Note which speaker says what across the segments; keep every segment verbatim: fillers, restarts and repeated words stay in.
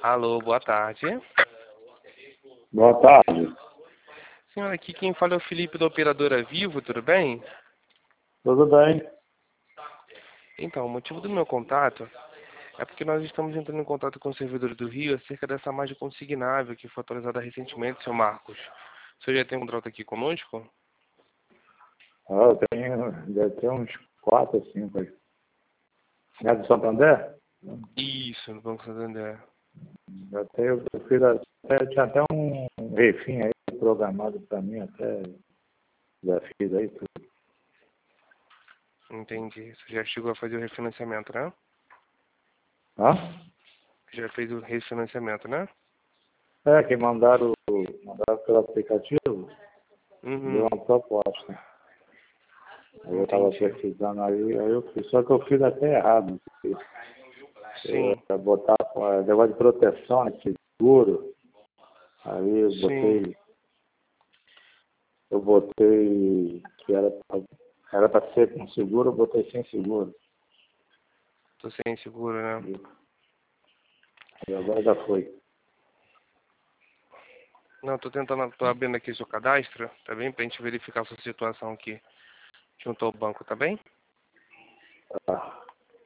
Speaker 1: Alô, boa tarde.
Speaker 2: Boa tarde.
Speaker 1: Senhora, aqui quem fala é o Felipe da operadora Vivo, tudo bem?
Speaker 2: Tudo bem?
Speaker 1: Então, o motivo do meu contato é porque nós estamos entrando em contato com os servidores do Rio acerca dessa margem consignável que foi atualizada recentemente, seu Marcos. O senhor já tem um contrato aqui conosco?
Speaker 2: Ah, eu tenho, deve ter uns quatro ou cinco aí. É do Santander?
Speaker 1: Isso, no Banco Santander.
Speaker 2: Eu, tenho, eu, fiz até, tinha até um refim aí programado para mim, até já fiz aí tudo.
Speaker 1: Entendi. Você já chegou a fazer o refinanciamento, né?
Speaker 2: Hã?
Speaker 1: Já fez o refinanciamento, né?
Speaker 2: É, que mandaram, mandaram pelo aplicativo, deu
Speaker 1: Uhum.
Speaker 2: uma proposta. Aí eu estava
Speaker 1: Entendi.
Speaker 2: pesquisando aí, aí eu fiz. Só que eu fiz até errado. Eu,
Speaker 1: Sim,
Speaker 2: eu botar é, negócio de proteção, né, seguro. Aí eu
Speaker 1: sim.
Speaker 2: botei, eu botei que era era para ser com seguro, eu botei sem seguro.
Speaker 1: Tô sem seguro, né?
Speaker 2: E e agora já foi.
Speaker 1: Não, tô tentando, tô abrindo aqui o seu cadastro, tá bem? Pra gente verificar a sua situação aqui junto ao banco, tá bem?
Speaker 2: Tá.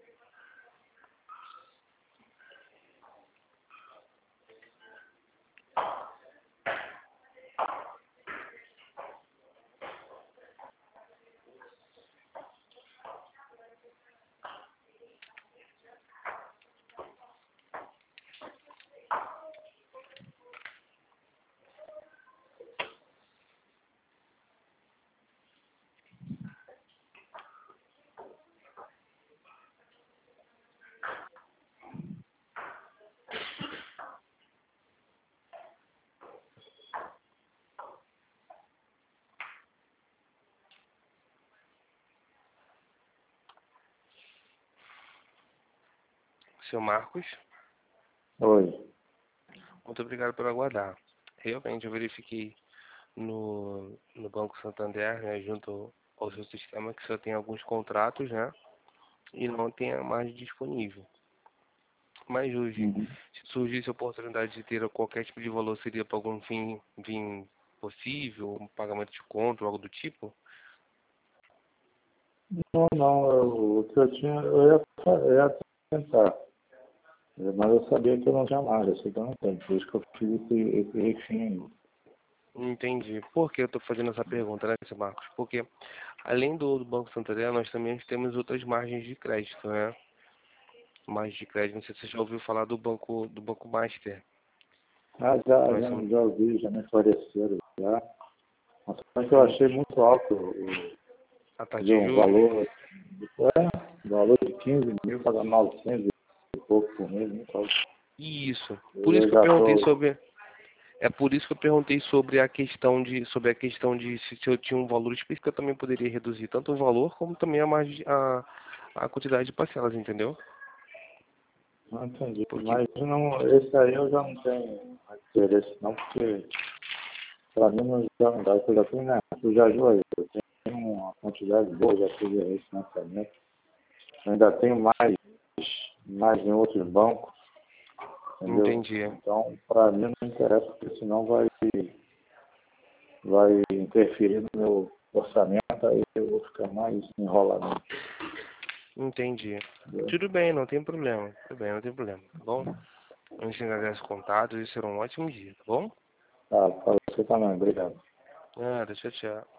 Speaker 1: Seu Marcos,
Speaker 2: Oi.
Speaker 1: muito obrigado por aguardar. Realmente, eu verifiquei no, no Banco Santander, né, junto ao seu sistema, que só tem alguns contratos, né, e não tem a margem disponível. Mas hoje,
Speaker 2: Uhum.
Speaker 1: se surgisse a oportunidade de ter qualquer tipo de valor, seria para algum fim, fim possível, um pagamento de conta ou algo do tipo?
Speaker 2: Não, não, eu, o que eu tinha, eu ia, fa- eu ia tentar. Mas eu sabia que eu não tinha mais, eu sei que eu não tenho. Por isso que eu fiz esse, esse refim aí.
Speaker 1: Entendi. Por que eu estou fazendo essa pergunta, né, seu Marcos? Porque além do, do Banco Santander, nós também temos outras margens de crédito, né? Margens de crédito, não sei se você já ouviu falar do Banco, do Banco Master.
Speaker 2: Ah, já,
Speaker 1: Nós
Speaker 2: já,
Speaker 1: somos,
Speaker 2: já ouvi, já me esclareceram, já. Mas só que eu
Speaker 1: sim,
Speaker 2: achei muito alto o,
Speaker 1: a taxa
Speaker 2: de
Speaker 1: de
Speaker 2: um
Speaker 1: juros.
Speaker 2: valor, é, valor de quinze mil para novecentos e pouco por mês, muito alto.
Speaker 1: Isso. Por isso
Speaker 2: Eu
Speaker 1: que eu
Speaker 2: já
Speaker 1: perguntei
Speaker 2: estou.
Speaker 1: sobre, é por isso que eu perguntei sobre a questão de, sobre a questão de se, se eu tinha um valor específico, eu também poderia reduzir tanto o valor como também a margem, a, a quantidade de parcelas, entendeu?
Speaker 2: Não entendi.
Speaker 1: Porque,
Speaker 2: Mas não, esse aí eu já não tenho interesse não, porque para mim não já não dá. Eu já fui na, eu já joguei, eu tenho uma quantidade boa, já fiz esse financiamento. Eu ainda tenho mais, mais em outros bancos, entendeu?
Speaker 1: entendi.
Speaker 2: Então, para mim não interessa, porque senão vai, vai interferir no meu orçamento, aí eu vou ficar mais enrolado.
Speaker 1: Entendi.
Speaker 2: Entendeu?
Speaker 1: Tudo bem, não tem problema. Tudo bem, não tem problema, tá bom? A gente agradece o contato e será um ótimo dia, tá bom?
Speaker 2: Tá, para você também, obrigado.
Speaker 1: Ah, deixa eu tchau.